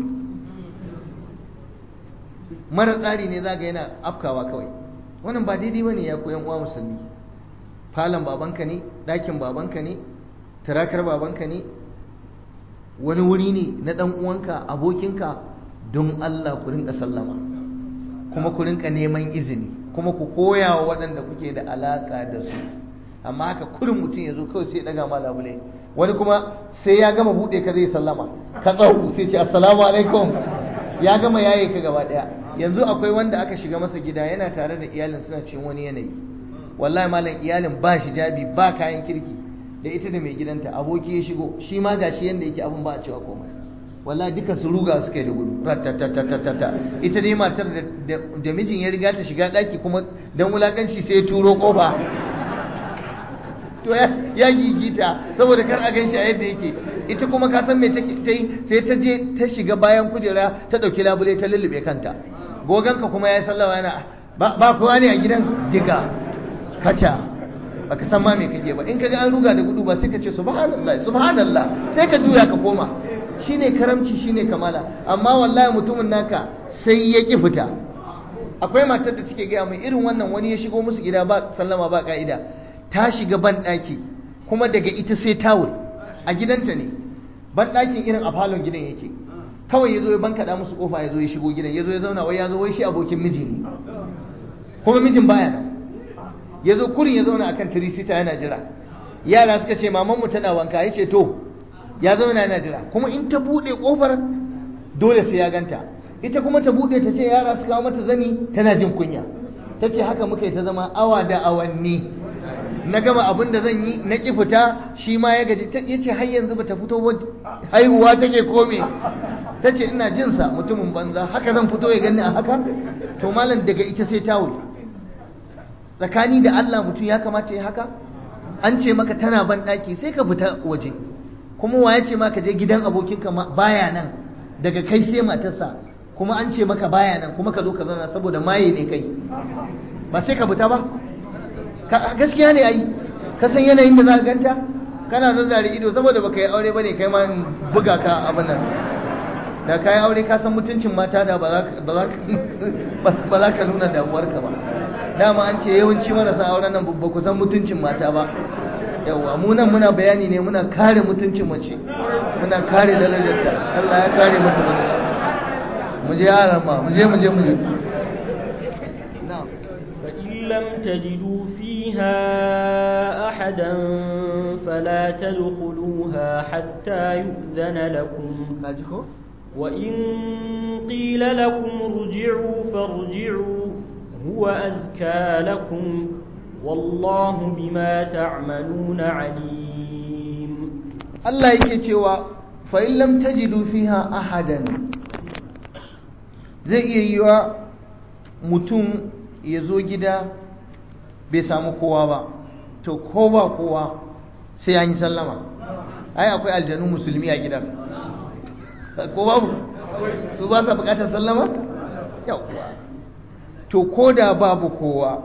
mara tsari ne zaka yana afkawa kawai. Wannan ba daidai bane ya koyan uwa musulmi. Falon babanka ne, ɗakin babanka ne, turakar babanka ne, wani wuri ne na ɗan uwanka, abokinka, don Allah ku rinka sallama, kuma ku rinka neman izini, kuma ku koya wa waɗanda kuke da alaka da su. Amma haka kurin mutum ya zo kawai sai ya ɗaga ma labule, wani kuma sai ya gama buɗe ka zai sallama, ka tsawo sai ce assalamu alaikum, ya gama yaye ka gaba ɗaya. Yanzu akwai wanda aka shiga masa gida yana tare da iyalin suna cikin wani yanayi, wallahi malam iyalin ba shi jabi ba kayan kirki, da ita da mai gidanta, aboki ya shigo shi ma gashi yanda yake abin ba a cewa komai, wallahi duka su ruga suka yi da gudu ratatatatata. Ita dai matar da mijin ya riga ta shiga daki kuma dan wulakanci sai ya turo kofa, to ya gigita saboda kar a ganshi a yadda yake. Ita kuma ka san me take ta yi, sai ta je ta shiga bayan kujera ta dauki labule ta lullube kanta. Goganka kuma ya sallawa yana ba kowa ne a gidan, diga kaca baka san ma me kake ba. In kaga an ruga da gudu ba sai ka ce subhanallah subhanallah, sai ka juya ka koma. Shine karamci, shine kamala. Amma wallahi mutumin naka sai ya ki fita. Akwai matar da take gaya mai irin wannan, wani ya shigo musu gida ba sallama ba ka'ida, ta shiga ban daki kuma daga ita sai tawul a gidanta ne, ban dakin irin a falon gidan yake, kawai yazo ya bankaɗa musu kofa, yazo ya shigo gidan, yazo ya zauna, wai yazo wai shi abokin miji ne, kuma mijin baya nan. Ya zo kurin ya zauna akan tirisita yana jira. Yara suka ce mamanmu tana wanka, ya ce to ya zauna yana jira, kuma in ta buɗe ƙofar dole sai ya ganta, ita kuma ta buɗe ta ce yara su kawo mata zani, tana jin kunya. Ta ce haka muka yi ta zama awa da awanni, na gama abin da zan yi na ƙi fita, shi ma ya gaji. Ya ce har yanzu ba ta fito ba, haihuwa take kome. Ta ce ina jinsa mutumin banza, haka zan fito ya gani a haka. To malam daga ita sai tawul. Tsakani da Allah mutum ya kamata ya haka? An ce maka tana ban ɗaki sai ka fita waje, kuma wa ya ce maka je gidan abokinka baya nan, daga kai sai matarsa, kuma an ce maka baya nan, kuma ka zo ka zauna saboda maye ne kai, ba sai ka fita ba? Gaskiya ne ai, ka san yanayin da za ka ganta, kana zazzare ido saboda baka yi aure bane kai ma in buga ka abin nan. Da ka yi aure ka san mutuncin mata da ba za ka nuna damuwarka ba. Dama an ce yawanci marasa auren nan ba ku san mutuncin mata ba. Yawwa mu nan muna bayani ne, muna kare mutuncin mace, muna kare darajarta. Allah ya kare mata daraja. Mu je yaran ma, mu je mu je mu je. Na'am. Fa in lam tajidu fiha ahadan fala tadkhuluha hatta yu'dhana lakum. Kaji ko? Wa in qila lakum irji'u farji'u huwa azka lakum wallahu bima ta'maluna alim. Allah yake cewa fa in lam tajidu fiha ahadan, zai iya yiwa mutum ya zo gida bai samu kowa ba, to ko ba kowa sai an yi sallama. Ai akwai aljanu musulmi a gidan, ko babu? Su ba sa bukatar sallama? Yawwa. To ko da babu kowa,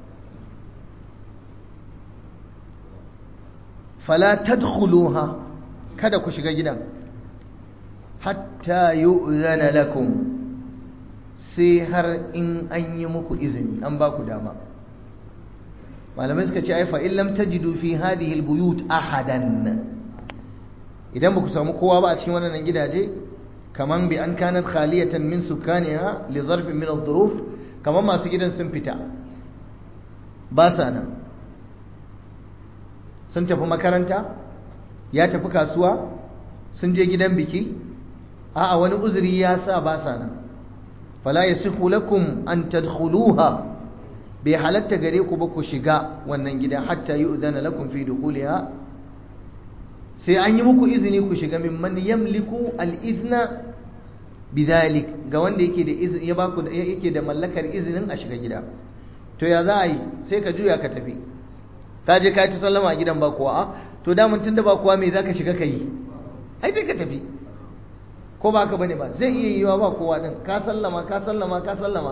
fala tadkhuluha, kada ku shiga gidan, hatta yu'zana lakum, sai har in an yi muku izini, an ba ku dama. Malamai suka ce ai fa in lam tajidu fi hadhihi albuyut ahadan, idan ba ku samu kowa ba a cikin wannan gidaje, kaman bi an kanat khaliyatan min sukaniha li zarfin min adh-dhuruf, kaman masu gidan sun fita ba sa nan, sun tafi makaranta, ya tafi kasuwa, sun je gidan biki, a'a wani uzuri ya sa ba sa nan, fala yasihu lakum an tadkhuluha, bai halatta gare ku ba ku shiga wannan gida hatta yu'zana lakum fi dukhuliha, sai an yi muku izini ku shiga, mimman yamliku al-izna bidhalik, ga wanda yake da izini, ya baku yake da mallakar izinin a shiga gida. To ya za a yi? Sai ka juya ka tafi, ka je ka ta sallama a gidan ba kowa, to da mun tunda ba kowa me zaka shiga ka yi? Ai sai ka tafi, ko ba ka bane ba, zai iya yiwa ba kowa din, ka sallama ka sallama ka sallama,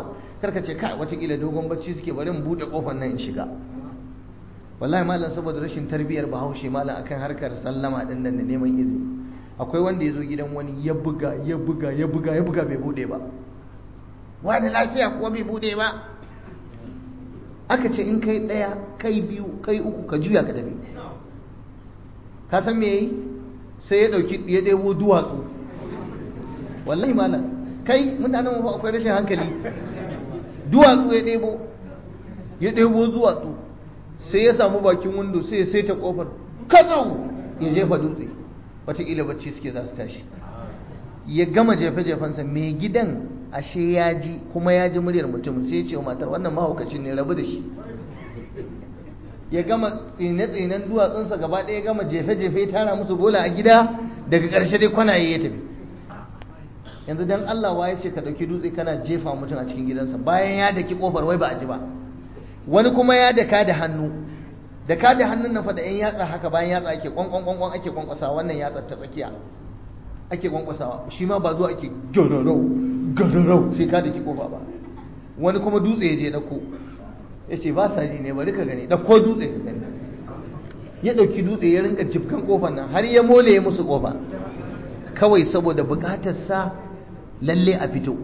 karka ce kai watakila dogon bacci suke bari mu buɗe ƙofar nan in shiga. Wallahi malam saboda rashin tarbiyyar bahaushe malam akan harkar sallama ɗin nan da neman izini, akwai wanda ya zo gidan wani ya buga ya buga ya buga ya buga bai buɗe ba, wani lafiya kuwa bai buɗe ba. Aka ce in kai ɗaya kai biyu kai uku ka juya ka tafi. Ka san me yayi? Sai ya ɗauki ya ɗebo duwatsu. Wallahi malam kai mutanen mu akwai rashin hankali. Duwatsu ya ɗebo ya ɗebo duwatsu sai ya samu bakin windo sai ya saita kofar katsau ya jefa dutse, wataƙila bacci suke za su tashi. Ya gama jefe-jefensa, mai gidan ashe ya ji kuma ya ji muryar mutum, sai ya ce wa matar wannan mahaukacin ne, rabu da shi. Ya gama tsine-tsinen duwatsunsa gaba ɗaya, ya gama jefe-jefe tara musu bola a gida, daga ƙarshe dai kwanaye ya tafi. Yanzu dan Allah wa ya ce ka ɗauki dutse kana jefa mutum a cikin gidansa bayan ya daki ƙofar wai ba a ji ba. Wani kuma ya daka da hannu, daka da hannun nan fa da yan yatsa haka, bayan yatsa ake kwankwan kwankwan ake kwankwasa, wannan yatsa ta tsakiya ake kwankwasawa, shi ma ba zuwa ake gararau gararau sai ka daki kofa ba. Wani kuma dutse ya je dauko, ya ce ba sa ji ne, bari ka gani, dauko dutse ka gani. Ya dauki dutse ya rinka jifkan kofar nan har ya mole musu kofa, kawai saboda bukatar sa lalle a fito.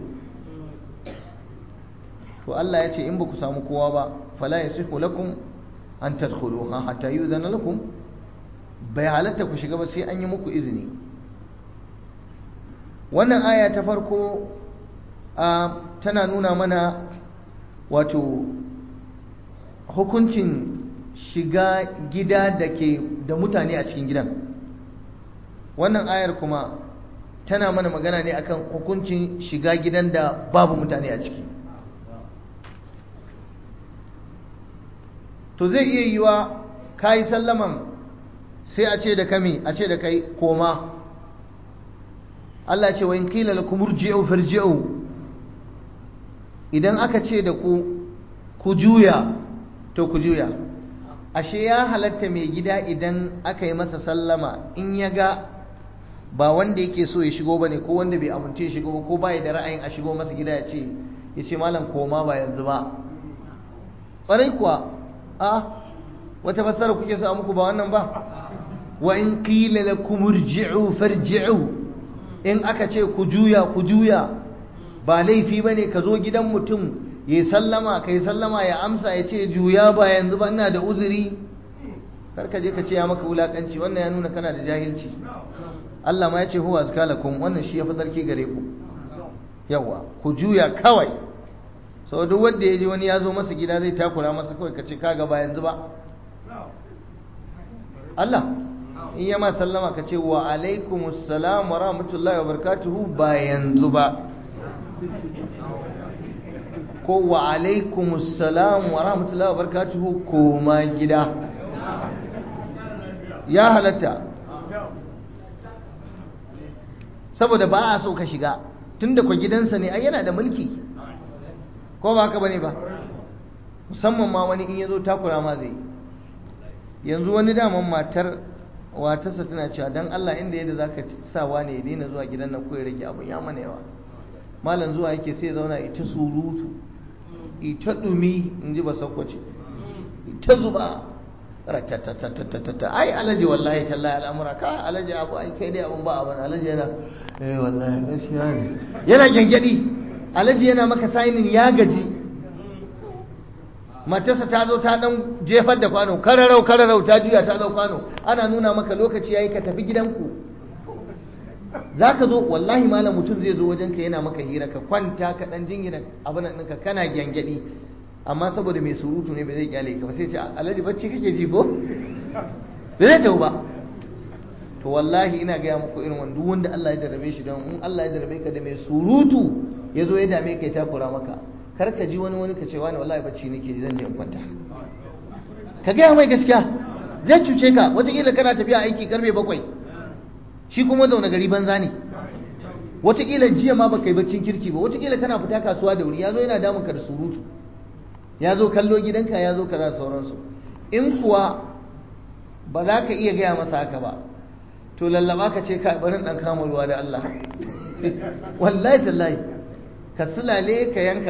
To Allah ya ce in ba ku samu kowa ba fala yasihu lakum an tadkhuluha hatta yu'zana lakum, bai halatta ku shiga ba sai an yi muku izini. Wannan aya ta farko tana nuna mana wato hukuncin shiga gida da ke da mutane a cikin gidan. Wannan ayar kuma tana mana magana ne akan hukuncin shiga gidan da babu mutane a ciki. To zai iya yiwa kayi sallaman sai a ce da kami a ce da kai koma. Allah ce wa in qila lakum irji'u farji'u, idan aka ce da ku ku juya to ku juya. Ashe ya halatta mai gida idan aka yi masa sallama in ya ga ba wanda yake so ya shigo bane ko wanda bai amince ya shigo ko bai da ra'ayin a shigo masa gida ya ce ya ce malam koma ba yanzu ba. Ƙwarai kuwa a wata fassara kuke so a muku ba wannan ba? Wa in qila lakum irji'u farji'u, in aka ce ku juya ku juya, ba laifi bane ka zo gidan mutum ya sallama kai sallama ya amsa ya ce juya ba yanzu ba ina da uzuri. Kar ka je ka ce ya maka wulakanci, wannan ya nuna kana da jahilci. Allah ma ya ce huwa azka lakum, wannan shi ya fi tsarki gare ku. Yawa ku juya kawai. Sau duk wanda ya ji wani ya zo masa gida zai takura masa kawai ka ce kaga ba yanzu ba. Allah in ya ma sallama ka ce wa alaikumus salam wa rahmatullahi wa barakatuhu ba yanzu ba, ko wa alaikumus salam wa rahmatullahi wa barakatuhu koma gida. Ya halatta, saboda ba a so ka shiga tunda kwa gidansa ne, ai yana da mulki, ko ba haka bane ba? Musamman ma wani in yazo takura ma zai. Yanzu wani daman matar watarsa tana cewa dan Allah inda yadda zaka sa wani ya daina zuwa gidan nan ko ya rage abun ya mana yawa. Malam zuwa yake sai ya zauna ita surutu, ita dumi, inji ba sakwace, ita zuba ratatatatata. Ai alaji wallahi tallahi al'amura ka alaji abu ai kai dai abun ba abun. Alaji yana eh wallahi gaskiya ne, yana gengedi. Alaji yana maka sainin ya gaji. Matarsa ta zo ta dan jefar da kwano, kararau kararau ta juya ta dau kwano, ana nuna maka lokaci yayi ka tafi gidanku. Zaka zo wallahi malam mutum zai zo wajenka yana maka hira, ka kwanta ka dan jingina abin nan ɗinka kana gyangyaɗi, amma saboda mai surutu ne bai zai kyale ka ba, sai ce alhaji bacci kake ji ko bai zai tafi ba. To wallahi ina gaya muku irin wanda wanda Allah ya jarrabe shi, don in Allah ya jarrabe ka da mai surutu ya zo ya dame ka ya takura maka, kar ka ji wani wani ka ce wani wallahi bacci nake ji zan je in kwanta. Ka gaya mai gaskiya, zai cuce ka. Wataƙila kana tafiya aiki karfe bakwai, shi kuma zaune gari banza ne. Wataƙila jiya ma baka yi baccin kirki ba, wataƙila kana fita kasuwa da wuri, ya zo yana damun ka da surutu, ya zo kallo gidanka, ya zo kaza sauransu. In kuwa ba za ka iya gaya masa haka ba, to lallaba ka ce ka barin ɗan kama ruwa da Allah wallahi tallahi ka sulale ka yanka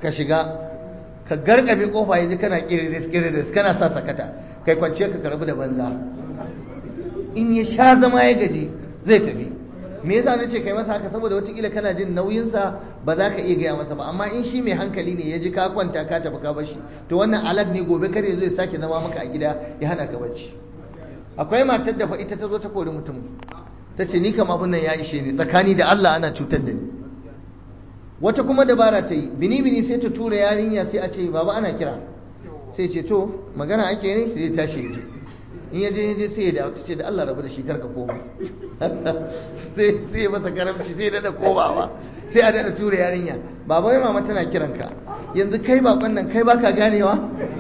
ka shiga ka garkabe kofa yaji kana kiriris kiriris kana sa sakata kai kwance ka karbi da banza in ya sha zama ya gaji zai tafi. Me yasa nace kai masa haka saboda watakila kana jin nauyinsa ba za ka iya gaya masa ba, amma in shi mai hankali ne ya ji ka kwanta ka tafi ka bashi to wannan alat ne gobe kare zai sake zama maka a gida ya hana ka bacci. Akwai matar da fa ita ta zo ta kori mutum ta ce ni kam abin nan ya ishe ni, tsakani da Allah ana cutar da ni. Wata kuma dabara ta yi bini bini sai ta tura yarinya sai a ce baba ana kira, sai ce to magana ake ne, sai ya tashi ya je. In ya je ya je sai ya dawo ta ce da Allah rabu da shi karka koma sai sai masa karamci sai da komawa sai a dada tura yarinya baba wai mama tana kiranka yanzu kai bakon nan kai baka ganewa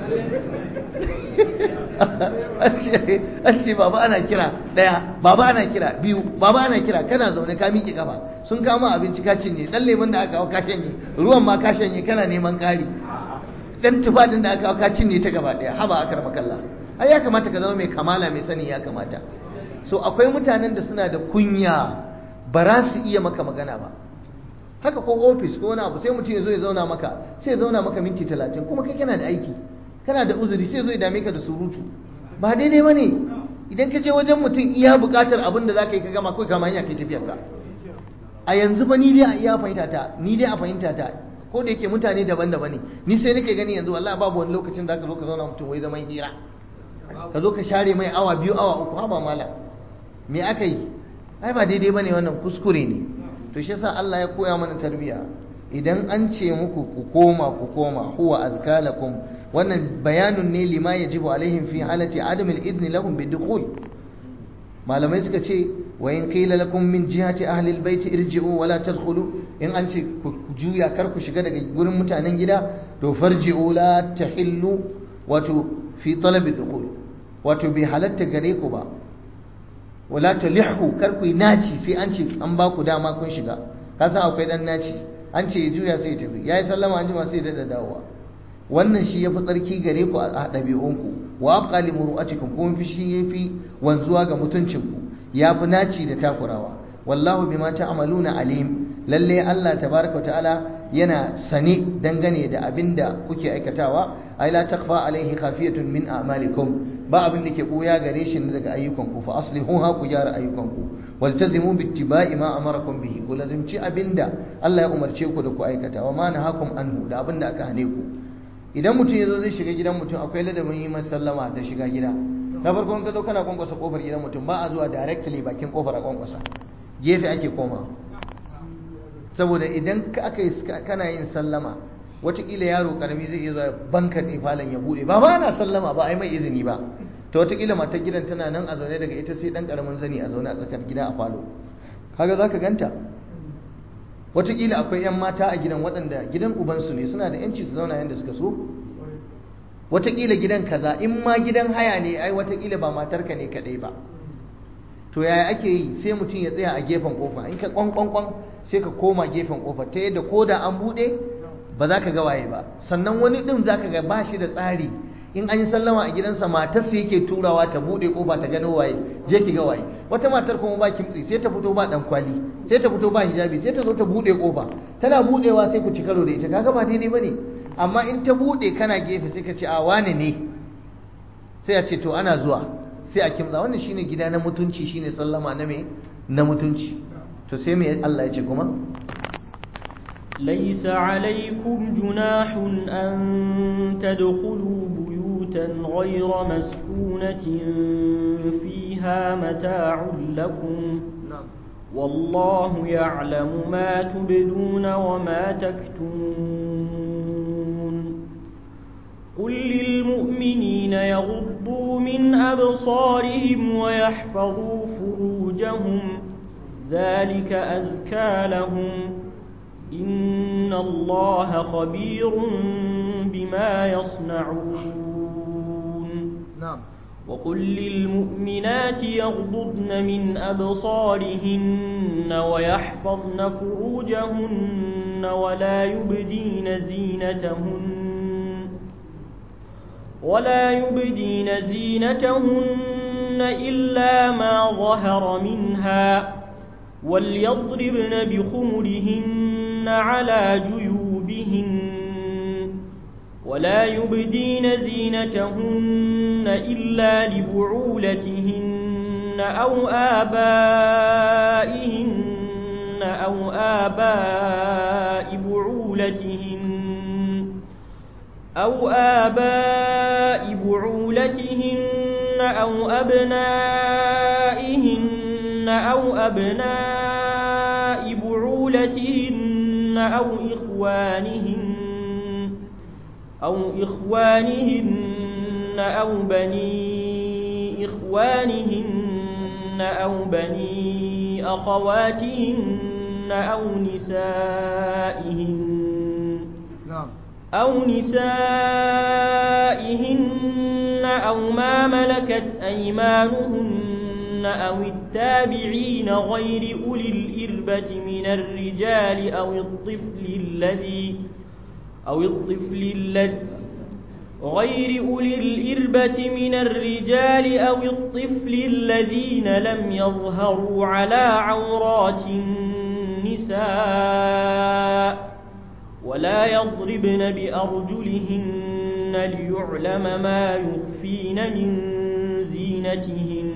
an ce baba ana kira daya, baba ana kira biyu, baba ana kira kana zaune ka miƙe kafa sun kama abinci ka cinye dan lemon da aka kawo ka shanye ruwan ma ka shanye kana neman ƙari dan tufadin da aka kawo ka cinye ta gaba daya haba akar makalla. Ai ya kamata ka zama mai kamala mai sani ya kamata. So akwai mutanen da suna da kunya ba za su iya maka magana ba. Haka ko ofis ko wani abu sai mutum ya zo ya zauna maka sai ya zauna maka minti talatin kuma kai kana da aiki kana da uzuri sai ya zo ya dame ka da surutu. Ba daidai ba ne idan ka je wajen mutum iya buƙatar abin da za ka yi ka gama kawai kama hanya kai tafiyar ka. A yanzu ba ni dai a iya fahimta ta ni dai a fahimta ta ko da yake mutane daban-daban ne ni sai nake gani yanzu wallahi babu wani lokacin da ka zo ka zauna mutum wai zaman hira. Ka zo ka share mai awa biyu awa uku haba mala me aka yi? Ai ba daidai bane wannan kuskure ne. To shi yasa Allah ya koya mana tarbiya idan an ce muku ku koma ku koma huwa azkalakum wannan bayanun ne lima yajibu alaihim fi halati adam al-idn lahum bidukhul. Malamai suka ce wa in qila lakum min jihati ahli al-bayt irji'u wa la tadkhulu in an ce ku juya kar ku shiga daga gurin mutanen gida to farji'u la tahillu wato fi talab ad-dukhul wato bai halatta gare ku ba wala talihu kar ku naci sai an ce an ba ku dama kun shiga ka san akwai dan naci an ce ya juya sai ya tafi yayi sallama an jima sai ya dada dawowa wannan shi yafi tsarki gare ku a dabi'unku wa abqa li muru'atikum kuma fi shi yafi wanzuwa ga mutuncinku yafi naci da takurawa wallahu bima ta'maluna alim lalle Allah tabaaraka ta'ala yana sane dangane da abinda kuke aikatawa ai la takfa alaihi khafiyatun min a'malikum ba abin da ke buya gare shi daga ayyukanku fa aslihuha ku gyara ayyukanku waltazimu bittiba'i ma amarakum bihi ku lazimci abinda Allah ya umarce ku da ku aikata wa ma nahakum anhu da abinda aka hane ku. Idan mutum yazo zai shiga gidan mutum akwai ladabin yi masa sallama da shiga gida. Na farko ka zo kana kwankwasa kofar gidan mutum ba a zuwa directly bakin kofar a kwankwasa gefe ake koma saboda idan aka yi kana yin sallama watakila yaro karami zai iya zuwa banka ne falon ya bude ba ba na sallama ba ai mai izini ba to watakila matar gidan tana nan a zaune daga ita sai dan karamin zani a zaune a tsakar gida a falo kaga zaka ganta. Watakila akwai yan mata a gidan waɗanda gidan ubansu ne suna da yanci su zauna yanda suka so. Watakila gidan kaza in ma gidan haya ne ai watakila ba matarka ne kadai ba. To yaya ake yi sai mutum ya tsaya a gefen kofa in ka kwankwankwan sai ka koma gefen kofa ta yadda ko da an bude ba za ka ga waye ba. Sannan wani din za ka ga ba shi da tsari in an yi sallama a gidansa matarsa yake turawa ta bude kofa ta gano waye je ki ga waye. Wata matar kuma ba kimtsi sai ta fito ba dan kwali sai ta fito ba hijabi sai ta zo ta bude kofa tana budewa sai ku ci karo da ita kaga ba daidai bane. Amma in ta bude kana gefe sai ka ce a wane ne sai a ce to ana zuwa sai a kimtsa wannan shine gida na mutunci shine sallama na me na mutunci. To sai me Allah ya ce kuma ليس عليكم جناح أن تدخلوا بيوتا غير مسكونة فيها متاع لكم والله يعلم ما تبدون وما تكتمون قل للمؤمنين يغضوا من أبصارهم ويحفظوا فروجهم ذلك أزكى لهم إن الله خبير بما يصنعون نعم وقل للمؤمنات يغضضن من أبصارهن ويحفظن فروجهن ولا يبدين زينتهن ولا يبدين زينتهن إلا ما ظهر منها وليضربن بخمرهن على جيوبهن ولا يبدين زينتهن إلا لبعولتهن أو آبائهن أو آباء بعولتهن أو آباء بعولتهن أو أبنائهن أو أبناء بعولتهن أو إخوانهن أو إخوانهن أو بني إخوانهن أو بني أخواتهن أو نسائهن أو نسائهن أو ما ملكت أيمانهن أو التابعين غير أولي الإربة من الرجال أو الطفل الذي أو الطفل الذي غير أولي الإربة من الرجال أو الطفل الذين لم يظهروا على عورات النساء ولا يضربن بأرجلهن ليعلم ما يخفين من زينتهن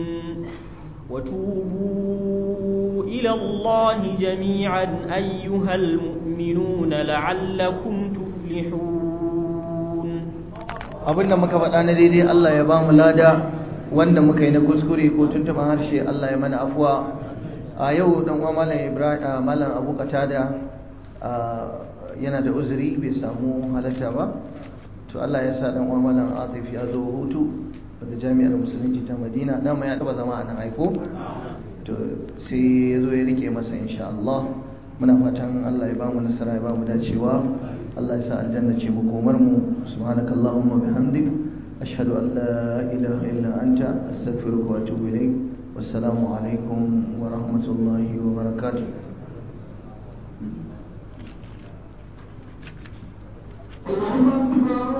وتوبوا إلى الله جميعا أيها المؤمنون لعلكم تفلحون. abinda muka faɗa na daidai Allah ya ba mu lada, wanda muka yi na kuskure ko tuntuban harshe Allah ya mana afuwa. A yau dan uwa malam Ibrahim malam Abu Qatada yana da uzuri bai samu halatta ba, to Allah ya sa dan uwa malam Atif ya zo hutu daga Jami'ar Musulunci ta Madina, dama ya taba zama a nan aiko, to sai ya zo ya rike masa insha Allah. Muna fatan Allah ya ba mu nasara, ya ba mu dacewa, Allah ya sa aljanna ce mu komar mu. Subhanakallahumma bihamdik ashhadu an la ilaha illa anta astaghfiruka wa atubu ilayk. Wassalamu alaikum wa rahmatullahi wa barakatuh.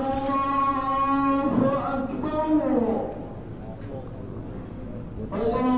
Allah